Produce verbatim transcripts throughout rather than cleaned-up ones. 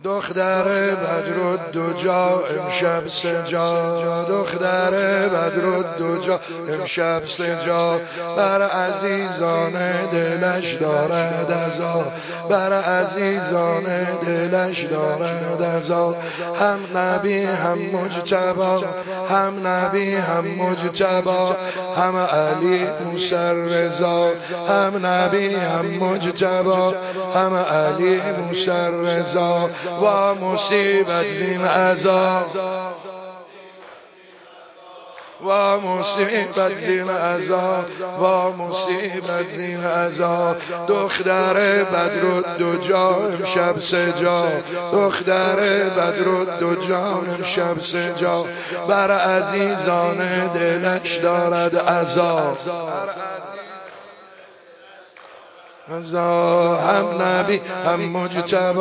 دختر بدرالدجا امشب سجا، دختر بدرالدجا امشب سجا، بر عزیزان دلش دارد عزا، بر عزیزان دلش دارد عزا. هم نبی هم مجتبی، هم نبی هم مجتبی، هم علی موسی رضا، هم نبی هم مجتبی، هم علی موسی رضا. و مصیبت زین عزا، و مصیبت زین عزا، و مصیبت زین عزا. دختر بدرالدجا امشب سجا، دختر بدرالدجا امشب سجا، بر عزیزان دلش دارد عزا. هم نبی هم مجتبی،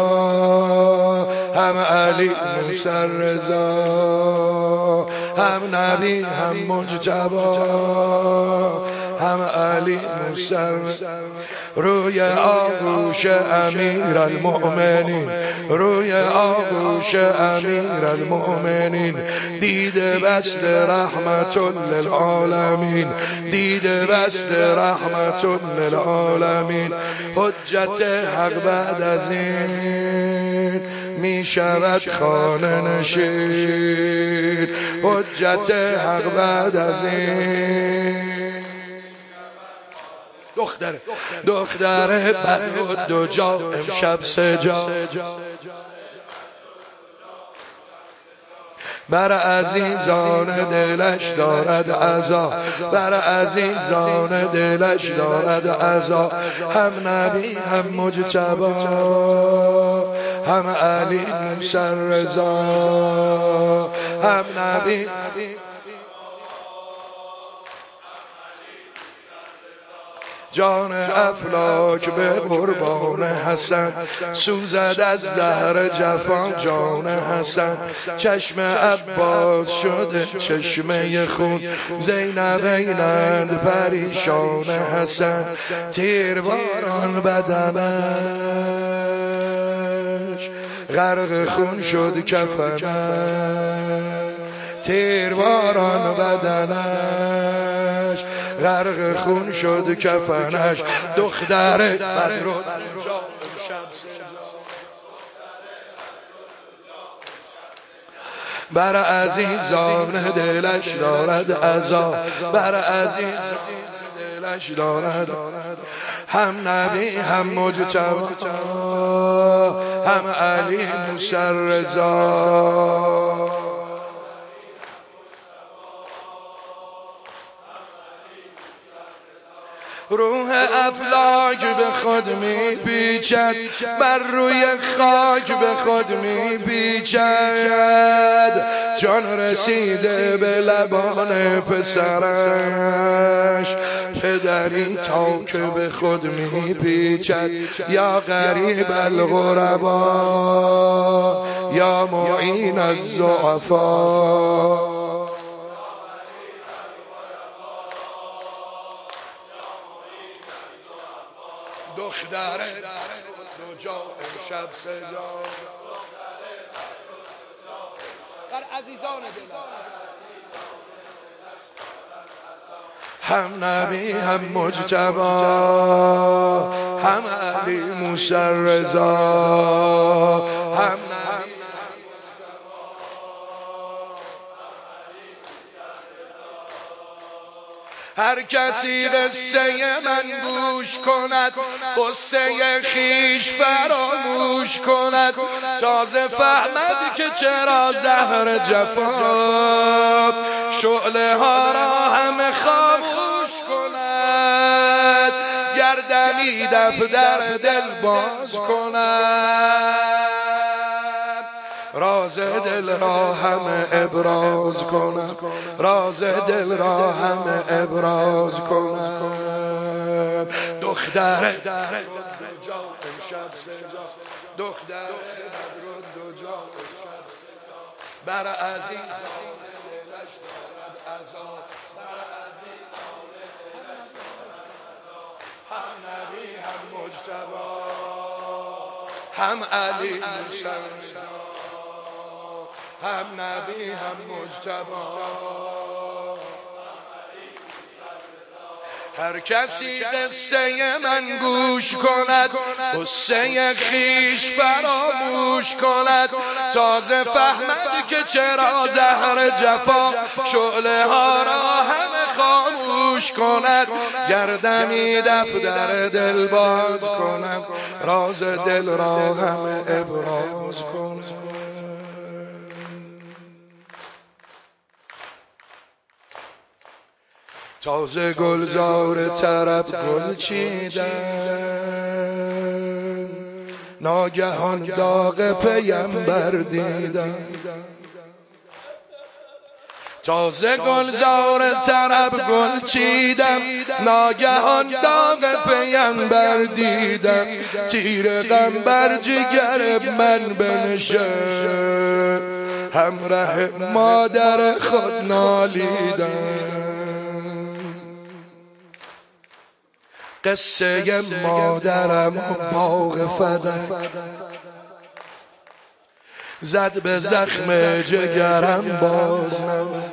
هم علی موسی رضا، هم نبی هم مجتبی، هم علی موسی رضا. روی آغوش امیر المؤمنین، روی آغوش امیر المؤمنین، دیده بست رحمت للعالمین، دیده بست رحمت للعالمین. حجت حق بعد از این می شود خانه نشین، حجت حق بعد از این. دختر دختر بدرالدجا امشب سجا، بر عزیزان دلش دارد عزا، بر عزیزان دلش دارد عزا. هم نبی هم مجتبی، هم علی موسی رضا، هم نبی. جان افلاک به قربان حسن، سوزد از زهر جفا جان حسن. چشم عباس شده چشمه خون، زینبینند پریشان حسن. تیر باران بدنش غرق خون شد کفنش، تیر باران بدنش غرق خون شد کفنش. دختر بدرالدجا امشب سجا، بر عزیزان دلش دارد عزا، بر عزیزان دلش دارد. هم نبی هم مجتبی، هم علی موسی رضا. روح افلاک به خود می پیچد، بر روی خاک به خود می پیچد. جان رسیده به لبان پسرش، پدری تا که به خود می پیچد. یا غریب الغربا، یا معین الضعفا. دختر بدرالدجا امشب سجا، بر عزیزان دلش. هم نبی هم مجتبی، هم علی موسی رضا، هم هر کسی قصه من گوش کند، قصه خیش فراموش کند. تازه فهمد که چرا زهر جفا شعله ها را همه خاموش کند. گردنی دف در دل باز کند، راز دل را همه ابراز کنم، راز دل را همه ابراز کنم. دختر بدرالدجا امشب سجا، دختر بدرالدجا امشب سجا، بر عزیزان دلش دارد عزا، بر عزیزان دلش دارد عزا. هم نبی هم مجتبی، هم علی موسی هم نبی هم مجتبی. هر کسی قصه من گوش کند قصه خیش فراموش کند، تازه فهمد که چرا زهر جفا شعله ها را همه خاموش کند. گردمی دفتر دل باز کنم، راز دل را همه ابراز کنم. تازه گلزار طرب گل چیدم، ناگهان داغ پیمبر دیدم. تازه گلزار طرب گل چیدم، ناگهان داغ پیمبر دیدم. تیر غم بر جگر من بنشست، همراه مادر خود نالیدم. قصه مادرم و باغ فدک زد به زخم جگرم باز نم.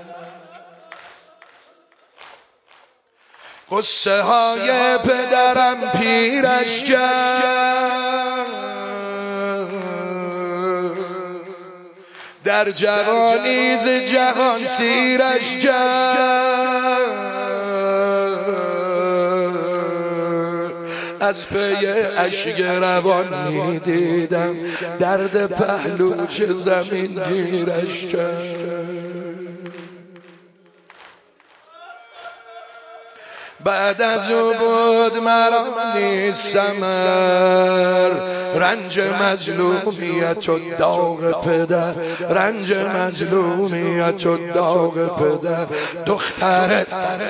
قصه های پدرم پیرش کرد، در جوانی ز جهان سیرش کرد. از پی اشک روان می دیدم، درد پهلو چه زمین گیرش کرد. بعد از او بود مرا نیست سمر، رنج مظلومیت و داغ پدر، رنج مظلومیت و داغ پدر. دختر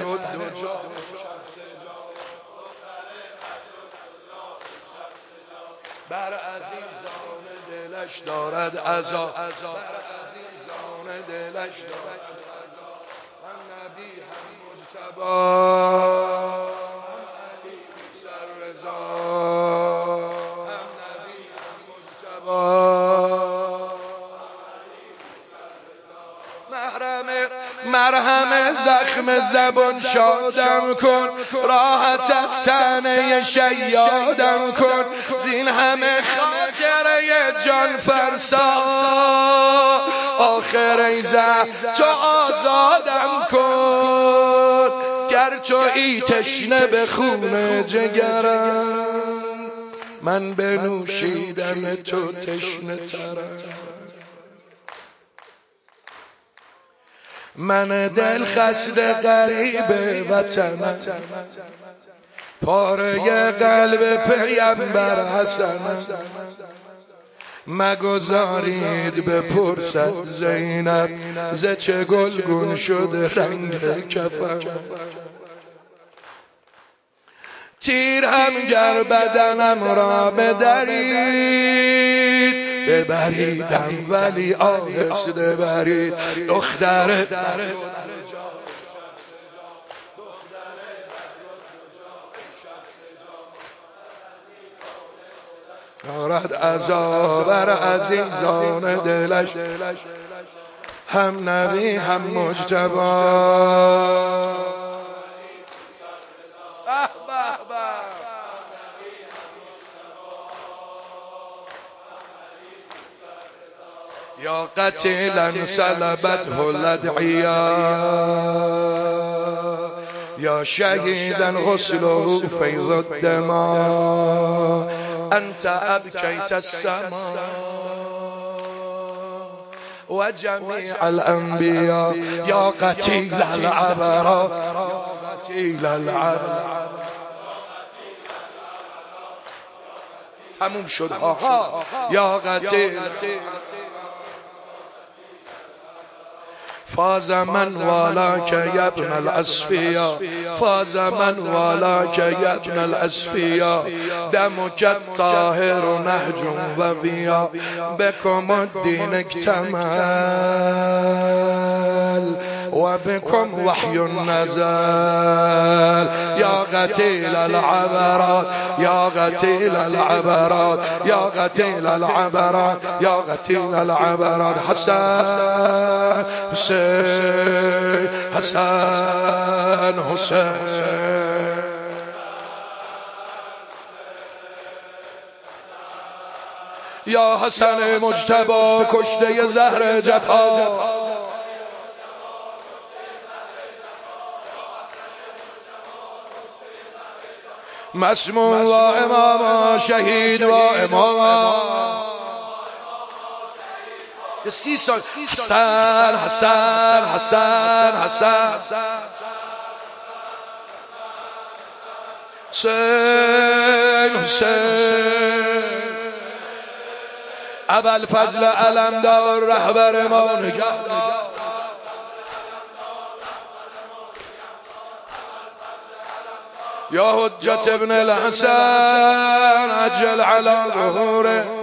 بر عزیزان دلش دارد عزا، بر عزیزان دلش دارد عزا. هم نبی هم مجتبی هم علی سر رضا، هم نبی هم مجتبی. محرم مرهم زخم زبان شادم کن، راحت از طعنه شیادم کن. زین همه خاطره جان فرسا، آخر ای زهر تو آزادم کن. گر تو ای تشنه به خون جگرم، من بنوشیدم تو تشنه ترم. من دل خسته غریب وطنم، پاره قلب پیمبر حسنم. مگذارید بپرسد زینب، ز چه گلگون شده رنگ کفن. تیر هم گر بدنم را بدرید، ببریدم ولی آهسته برید. دختر دارد عذاب بر عزیزان دلش، هم نبی هم مجتبی. یا قتیلا سلبته الادعیاء، یا شهیدا غسله فیض الدماء. انت ابکیت السماء و جمیع الانبیاء، یا قتیل العبرا، یا قتیل العبرا. تموم شد ها. یا قتیل فاز من والاک یا ابن الاسفیا، فاز من والاک یا ابن الاسفیا. دمک الطاهر نهج و ویا، بکم الدین اکتمل. وبكم وحي نزل يا قتيل العبرات يا قتيل العبرات يا قتيل العبرات يا قتيل العبرات حسن حسين حسن حسين یا حسن مجتبی کشته زهر جفا مسموم و امام شهید و امام سی سال حسن حسن حسن حسن حسین حسین ابوالفضل علمدار رهبر ما نگهدار یا حجت ابن الحسن عجل على ظهوره